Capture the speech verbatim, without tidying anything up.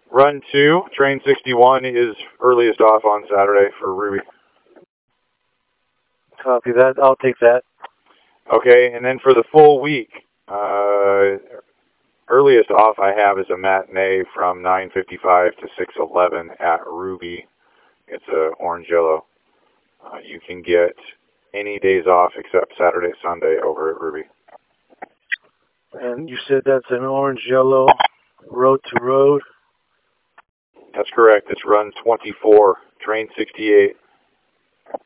Run two, train sixty-one is earliest off on Saturday for Ruby. Copy that. I'll take that. Okay, and then for the full week, uh, earliest off I have is a matinee from nine fifty-five to six eleven at Ruby. It's a orange yellow. Uh, you can get any days off except Saturday, Sunday over at Ruby. And you said that's an orange yellow road to road? That's correct. It's run twenty-four, train sixty-eight.